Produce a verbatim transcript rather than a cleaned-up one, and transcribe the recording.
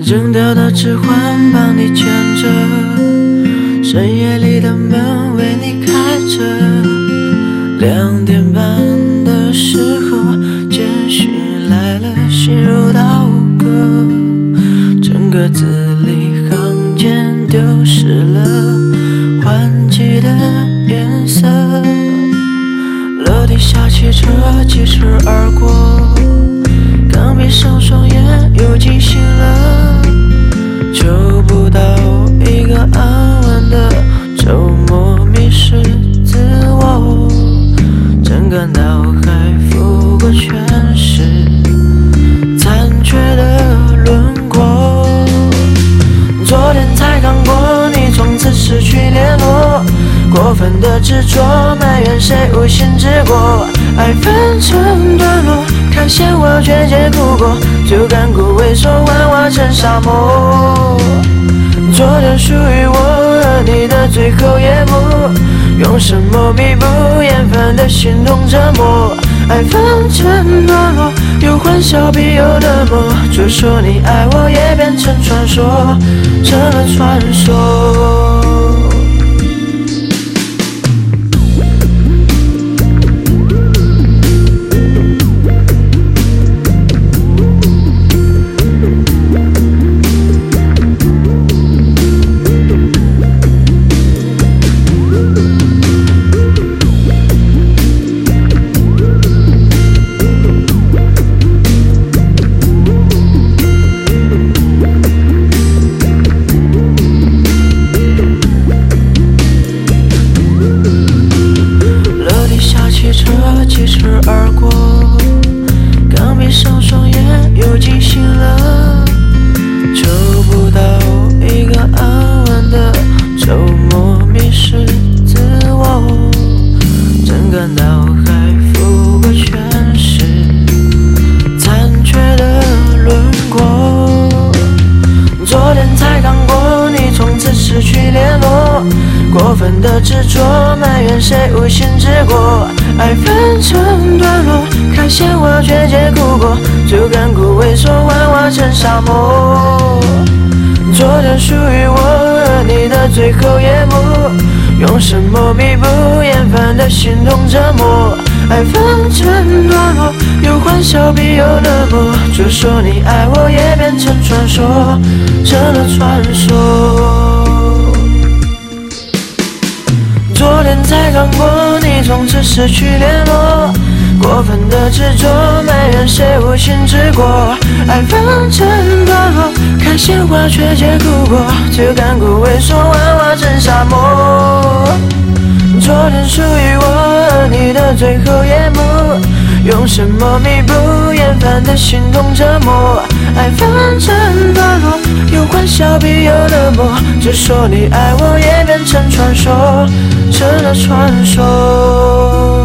扔掉的指环帮你牵着，深夜里的门为你开着。两点半的时候，简讯来了，心如刀割，整个字里行间丢失了换季的颜色。楼底下汽车疾驰而过，刚闭上双眼又惊醒了，求不到一个安稳的周末，迷失自我，整个脑海浮过全是残缺的轮廓。昨天才刚过，你从此失去联络，过分的执着，埋怨谁无心之过，爱分成段落，看鲜花却结苦果，就干枯萎缩，幻化成沙漠。昨天属于我和你的最后夜幕，用什么弥补厌烦的心痛折磨？爱分成段落，有欢笑必有冷漠，就说你爱我也变成传说，成了传说。汽车疾驰而过，刚闭上双眼又惊醒了，求不到一个安稳的周末，迷失自我，整个脑海浮过全是残缺的轮廓。昨天才刚过，你从此失去联络，过分的执着，埋怨谁无心之过，爱分成段落，看鲜花却结苦果，就干枯萎缩，幻化成沙漠。昨天属于我和你的最后夜幕，用什么弥补厌烦的心痛折磨？爱分成段落，有欢笑必有冷漠，就说你爱我也变成传说，成了传说。昨天才刚过，你从此失去联络，过分的执着，埋怨谁无心之过，爱分成段落，看鲜花却结苦果，就干枯萎缩，幻化成沙漠。昨天属于我和你的最后夜幕，用什么弥补厌烦的心痛折磨？爱分成段落，有欢笑必有冷漠，就说你爱我也变成传说，成了传说。